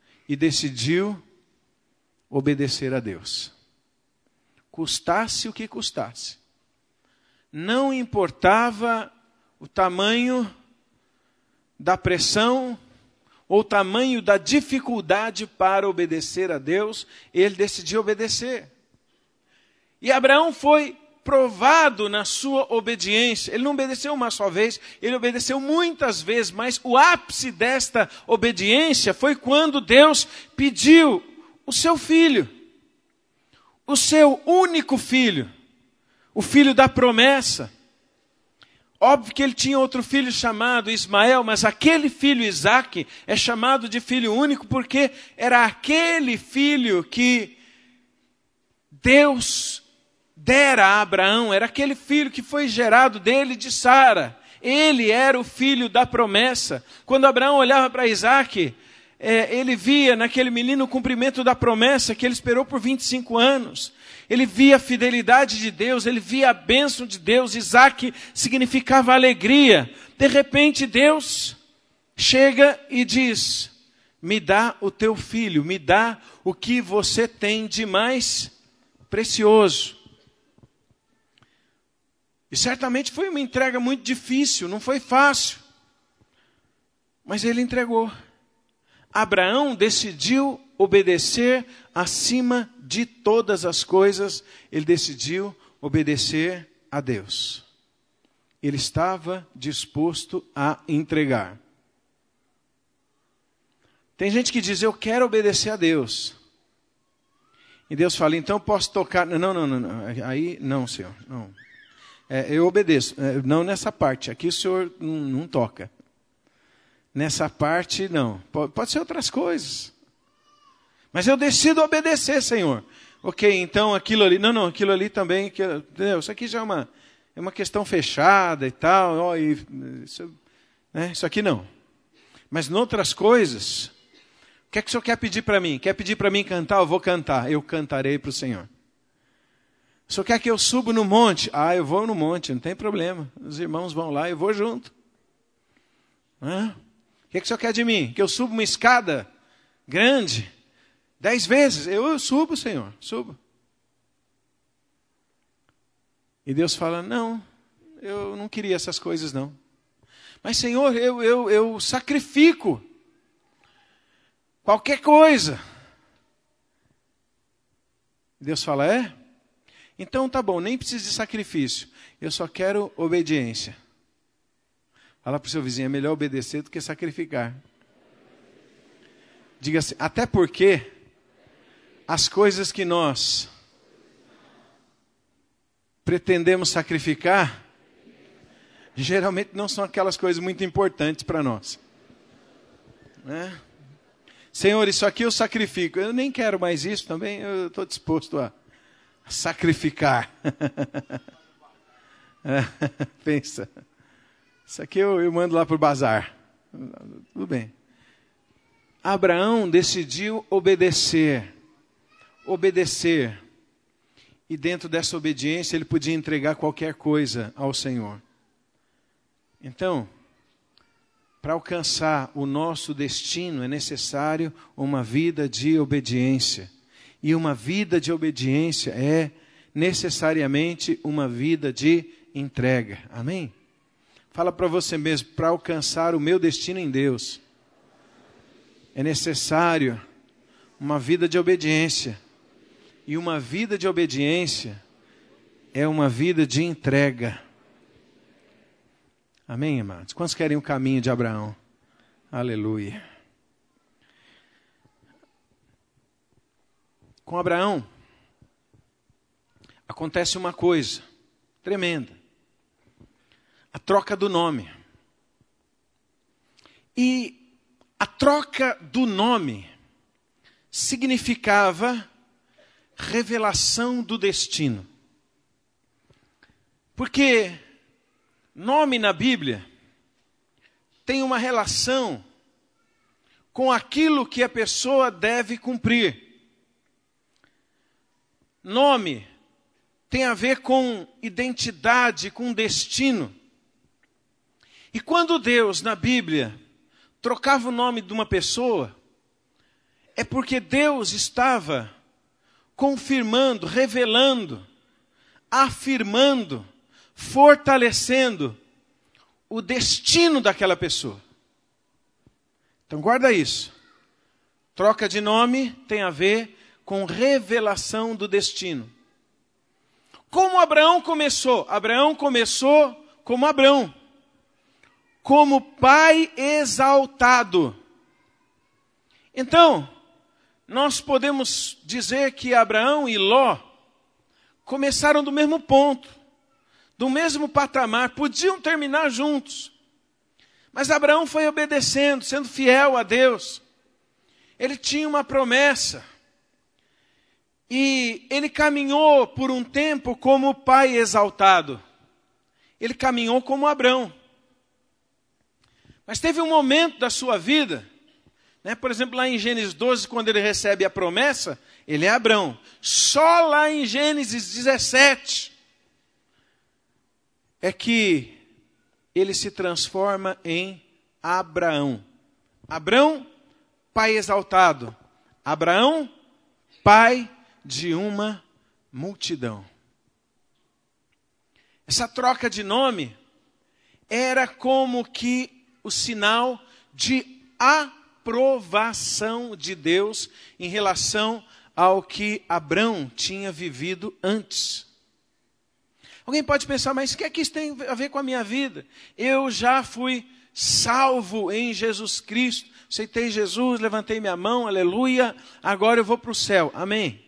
[SPEAKER 1] obedecer a Deus. Custasse o que custasse. Não importava o tamanho da pressão ou o tamanho da dificuldade para obedecer a Deus, ele decidiu obedecer. E Abraão foi provado na sua obediência. Ele não obedeceu uma só vez, ele obedeceu muitas vezes, mas o ápice desta obediência foi quando Deus pediu o seu filho, o seu único filho, o filho da promessa. Óbvio que ele tinha outro filho chamado Ismael, mas aquele filho Isaque é chamado de filho único porque era aquele filho que Deus dera a Abraão, era aquele filho que foi gerado dele de Sara. Ele era o filho da promessa. Quando Abraão olhava para Isaque, ele via naquele menino o cumprimento da promessa que ele esperou por 25 anos. Ele via a fidelidade de Deus, ele via a bênção de Deus. Isaque significava alegria. De repente Deus chega e diz: me dá o teu filho, me dá o que você tem de mais precioso. E certamente foi uma entrega muito difícil, não foi fácil. Mas ele entregou. Abraão decidiu obedecer acima de todas as coisas. Ele decidiu obedecer a Deus. Ele estava disposto a entregar. Tem gente que diz: eu quero obedecer a Deus. E Deus fala: então posso tocar. Não. Aí não, Senhor, não. Eu obedeço. Não nessa parte. Aqui o Senhor não toca. Nessa parte, não. Pode ser outras coisas. Mas eu decido obedecer, Senhor. Ok, então aquilo ali. Não, aquilo ali também. Isso aqui já é uma questão fechada e tal. Isso aqui não. Mas em outras coisas, o que é que o Senhor quer pedir para mim? Quer pedir para mim cantar? Eu vou cantar. Eu cantarei para o Senhor. O Senhor quer que eu suba no monte? Eu vou no monte, não tem problema. Os irmãos vão lá, eu vou junto. O que é que o Senhor quer de mim? Que eu suba uma escada grande 10 vezes? Eu subo, Senhor, subo. E Deus fala: não, eu não queria essas coisas não. Mas Senhor, eu sacrifico qualquer coisa. Deus fala: então tá bom, nem precisa de sacrifício. Eu só quero obediência. Fala para o seu vizinho: é melhor obedecer do que sacrificar. Diga assim: até porque as coisas que nós pretendemos sacrificar, geralmente não são aquelas coisas muito importantes para nós. Senhor, isso aqui eu sacrifico. Eu nem quero mais isso também, eu estou disposto a sacrificar. Pensa. Isso aqui eu mando lá para o bazar. Tudo bem. Abraão decidiu obedecer. E dentro dessa obediência ele podia entregar qualquer coisa ao Senhor. Então, para alcançar o nosso destino é necessário uma vida de obediência. E uma vida de obediência é necessariamente uma vida de entrega. Amém? Fala para você mesmo: para alcançar o meu destino em Deus, é necessário uma vida de obediência. E uma vida de obediência é uma vida de entrega. Amém, amados? Quantos querem o caminho de Abraão? Aleluia. Com Abraão, acontece uma coisa tremenda. A troca do nome. E a troca do nome significava revelação do destino. Porque nome na Bíblia tem uma relação com aquilo que a pessoa deve cumprir. Nome tem a ver com identidade, com destino. E quando Deus, na Bíblia, trocava o nome de uma pessoa, é porque Deus estava confirmando, revelando, afirmando, fortalecendo o destino daquela pessoa. Então guarda isso. Troca de nome tem a ver com revelação do destino. Como Abraão começou? Abraão começou como Abrão, como pai exaltado. Então, nós podemos dizer que Abraão e Ló começaram do mesmo ponto, do mesmo patamar, podiam terminar juntos. Mas Abraão foi obedecendo, sendo fiel a Deus. Ele tinha uma promessa. E ele caminhou por um tempo como pai exaltado. Ele caminhou como Abrão. Mas teve um momento da sua vida, né? Por exemplo, lá em Gênesis 12, quando ele recebe a promessa, ele é Abrão. Só lá em Gênesis 17 é que ele se transforma em Abraão. Abrão, pai exaltado. Abraão, pai de uma multidão. Essa troca de nome era como que o sinal de aprovação de Deus em relação ao que Abrão tinha vivido antes. Alguém pode pensar, mas o que é que isso tem a ver com a minha vida? Eu já fui salvo em Jesus Cristo, aceitei Jesus, levantei minha mão, aleluia, agora eu vou para o céu, amém.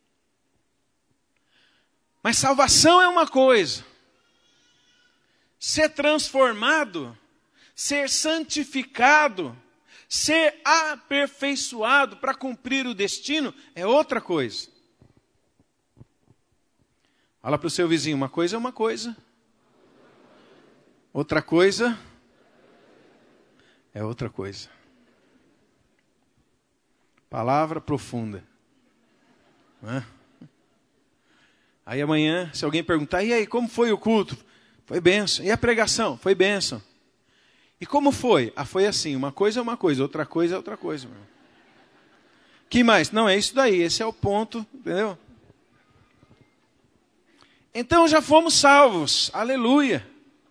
[SPEAKER 1] Mas salvação é uma coisa, ser transformado, ser santificado, ser aperfeiçoado para cumprir o destino é outra coisa. Fala para o seu vizinho, uma coisa é uma coisa, outra coisa é outra coisa. Palavra profunda. Não é? Aí amanhã, se alguém perguntar, e aí, como foi o culto? Foi bênção. E a pregação? Foi bênção. E como foi? Ah, foi assim, uma coisa é uma coisa, outra coisa é outra coisa. Meu. Que mais? Não, é isso daí, esse é o ponto, entendeu? Então já fomos salvos, aleluia.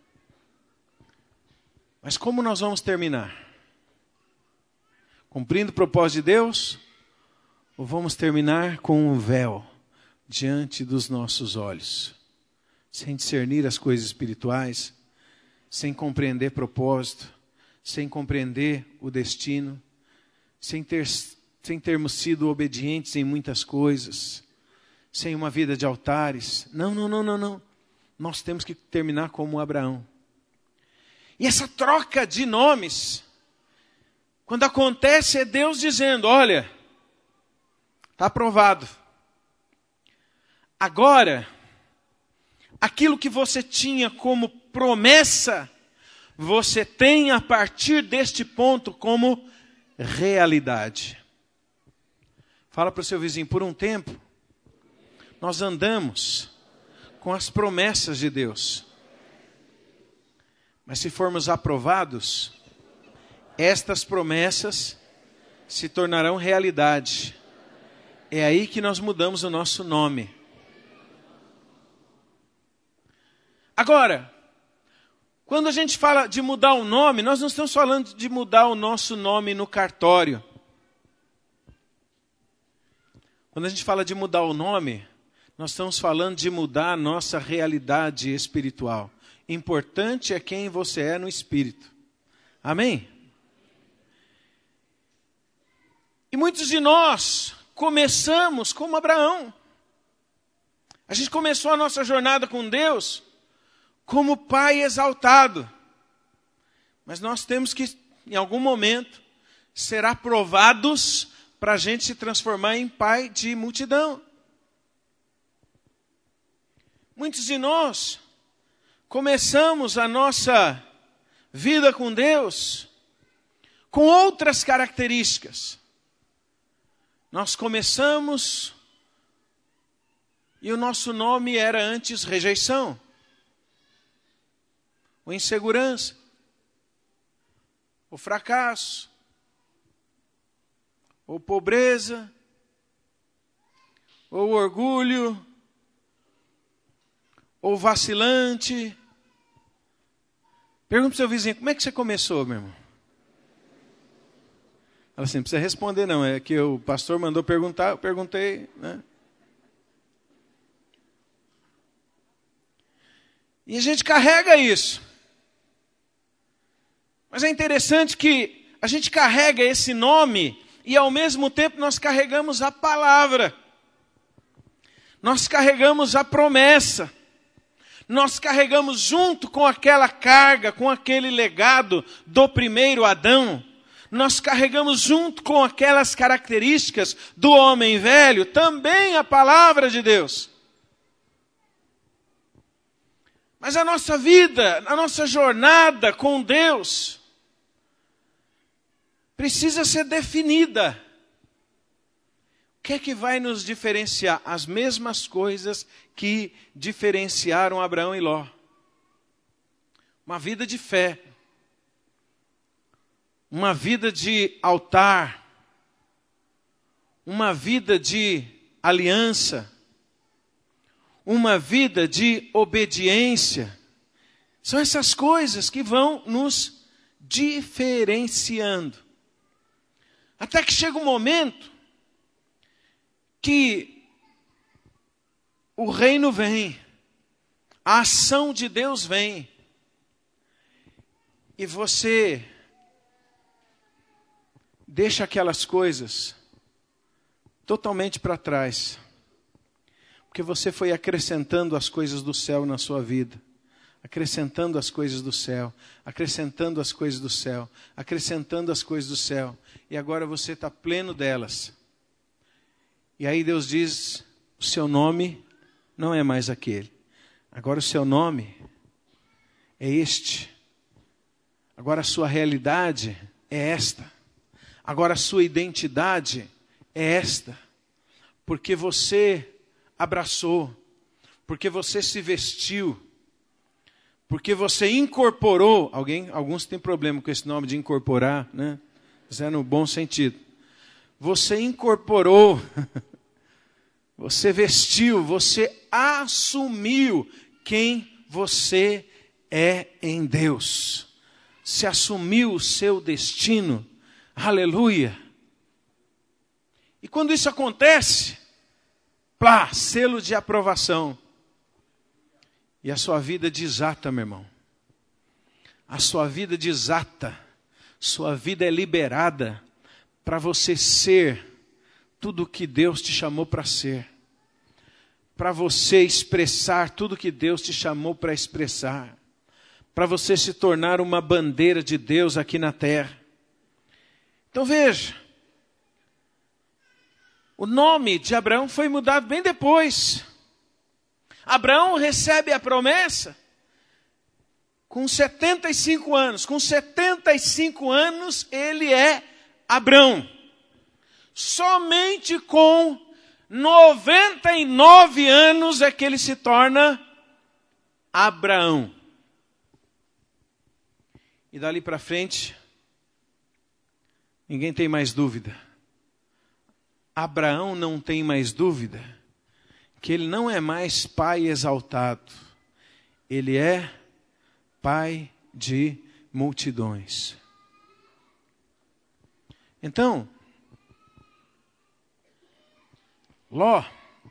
[SPEAKER 1] Mas como nós vamos terminar? Cumprindo o propósito de Deus? Ou vamos terminar com um véu diante dos nossos olhos? Sem discernir as coisas espirituais, sem compreender propósito, sem compreender o destino, sem termos sido obedientes em muitas coisas, sem uma vida de altares. Não. Nós temos que terminar como Abraão. E essa troca de nomes, quando acontece, é Deus dizendo, olha, está aprovado. Agora, aquilo que você tinha como promessa, você tem a partir deste ponto como realidade. Fala para o seu vizinho, por um tempo, nós andamos com as promessas de Deus. Mas se formos aprovados, estas promessas se tornarão realidade. É aí que nós mudamos o nosso nome. Agora, quando a gente fala de mudar o nome, nós não estamos falando de mudar o nosso nome no cartório. Quando a gente fala de mudar o nome, nós estamos falando de mudar a nossa realidade espiritual. Importante é quem você é no espírito. Amém? E muitos de nós começamos como Abraão. A gente começou a nossa jornada com Deus como pai exaltado. Mas nós temos que, em algum momento, ser aprovados para a gente se transformar em pai de multidão. Muitos de nós começamos a nossa vida com Deus com outras características. Nós começamos e o nosso nome era antes rejeição ou insegurança. ou fracasso, ou pobreza, ou orgulho, ou vacilante. Pergunta para o seu vizinho, como é que você começou, meu irmão? Ela assim, não precisa responder não, é que o pastor mandou perguntar, eu perguntei, né? E a gente carrega isso. Mas é interessante que a gente carrega esse nome e ao mesmo tempo nós carregamos a palavra. Nós carregamos a promessa. Nós carregamos junto com aquela carga, com aquele legado do primeiro Adão. Nós carregamos junto com aquelas características do homem velho também a palavra de Deus. Mas a nossa vida, a nossa jornada com Deus precisa ser definida. O que é que vai nos diferenciar? As mesmas coisas que diferenciaram Abraão e Ló. Uma vida de fé. Uma vida de altar. Uma vida de aliança. Uma vida de obediência. São essas coisas que vão nos diferenciando. Até que chega um momento que o reino vem, a ação de Deus vem, e você deixa aquelas coisas totalmente para trás, porque você foi acrescentando as coisas do céu na sua vida, acrescentando as coisas do céu, acrescentando as coisas do céu, acrescentando as coisas do céu, e agora você está pleno delas. E aí Deus diz, o seu nome não é mais aquele. Agora o seu nome é este. Agora a sua realidade é esta. Agora a sua identidade é esta. Porque você abraçou. Porque você se vestiu. Porque você incorporou. Alguns têm problema com esse nome de incorporar, né? Mas é no bom sentido. Você incorporou. Você vestiu, você assumiu quem você é em Deus. Você assumiu o seu destino. Aleluia. E quando isso acontece, plá, selo de aprovação. E a sua vida desata, meu irmão. A sua vida desata. Sua vida é liberada para você ser tudo o que Deus te chamou para ser. Para você expressar tudo o que Deus te chamou para expressar. Para você se tornar uma bandeira de Deus aqui na terra. Então veja. O nome de Abraão foi mudado bem depois. Abraão recebe a promessa com 75 anos. Com 75 anos ele é Abrão. Somente com 99 anos é que ele se torna Abraão. E dali para frente, ninguém tem mais dúvida. Abraão não tem mais dúvida que ele não é mais pai exaltado. Ele é pai de multidões. Então, Ló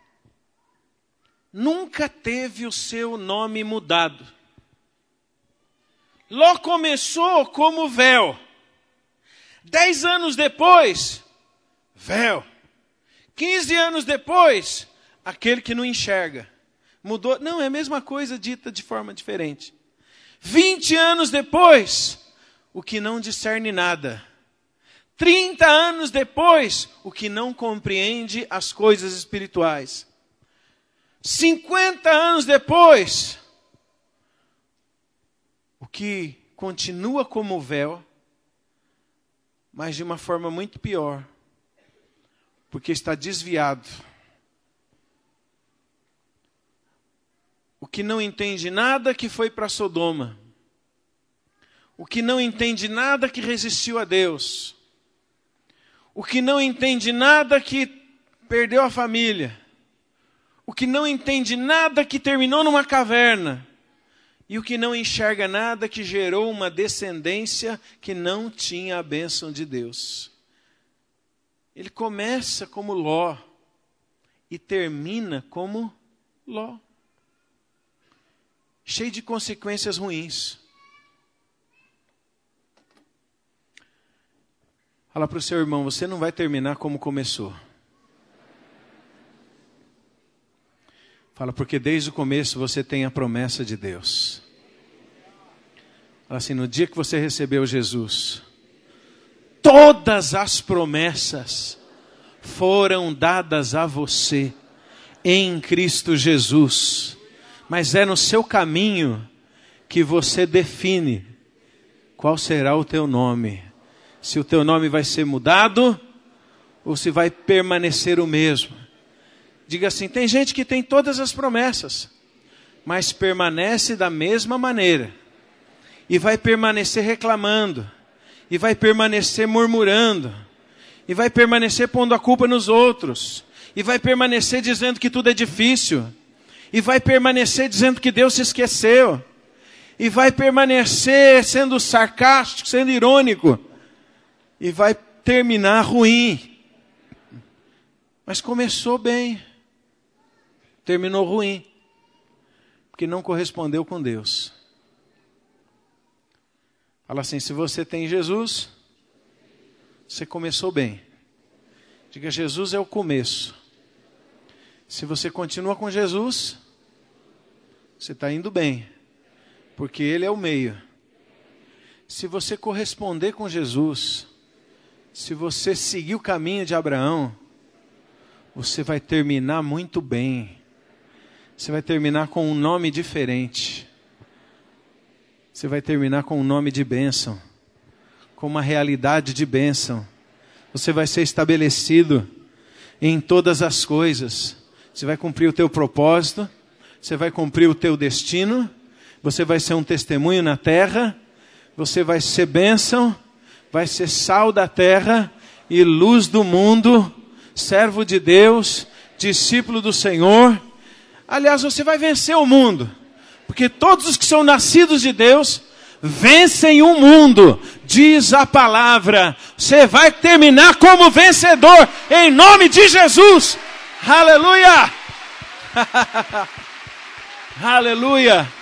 [SPEAKER 1] nunca teve o seu nome mudado. Ló começou como véu. 10 anos depois, véu. 15 anos depois, aquele que não enxerga. Mudou. Não, é a mesma coisa dita de forma diferente. 20 anos depois, o que não discerne nada. 30 anos depois, o que não compreende as coisas espirituais. 50 anos depois, o que continua como véu, mas de uma forma muito pior, porque está desviado. O que não entende nada que foi para Sodoma. o que não entende nada que resistiu a Deus, o que não entende nada que perdeu a família, o que não entende nada que terminou numa caverna, e o que não enxerga nada que gerou uma descendência que não tinha a bênção de Deus. Ele começa como Ló e termina como Ló, cheio de consequências ruins. Fala para o seu irmão, você não vai terminar como começou. Fala, porque desde o começo você tem a promessa de Deus. Fala assim, no dia que você recebeu Jesus, todas as promessas foram dadas a você em Cristo Jesus. Mas é no seu caminho que você define qual será o teu nome. Se o teu nome vai ser mudado ou se vai permanecer o mesmo. Diga assim, tem gente que tem todas as promessas, mas permanece da mesma maneira. E vai permanecer reclamando. E vai permanecer murmurando. E vai permanecer pondo a culpa nos outros. E vai permanecer dizendo que tudo é difícil. E vai permanecer dizendo que Deus se esqueceu. E vai permanecer sendo sarcástico, sendo irônico. E vai terminar ruim. Mas começou bem. Terminou ruim. Porque não correspondeu com Deus. Fala assim, se você tem Jesus, você começou bem. Diga, Jesus é o começo. Se você continua com Jesus, você está indo bem. Porque Ele é o meio. Se você corresponder com Jesus, se você seguir o caminho de Abraão, você vai terminar muito bem. Você vai terminar com um nome diferente. Você vai terminar com um nome de bênção. Com uma realidade de bênção. Você vai ser estabelecido em todas as coisas. Você vai cumprir o teu propósito. Você vai cumprir o teu destino. Você vai ser um testemunho na terra. Você vai ser bênção. Vai ser sal da terra e luz do mundo. Servo de Deus. Discípulo do Senhor. Aliás, você vai vencer o mundo. Porque todos os que são nascidos de Deus vencem o mundo. Diz a palavra. Você vai terminar como vencedor. Em nome de Jesus. Aleluia. Aleluia.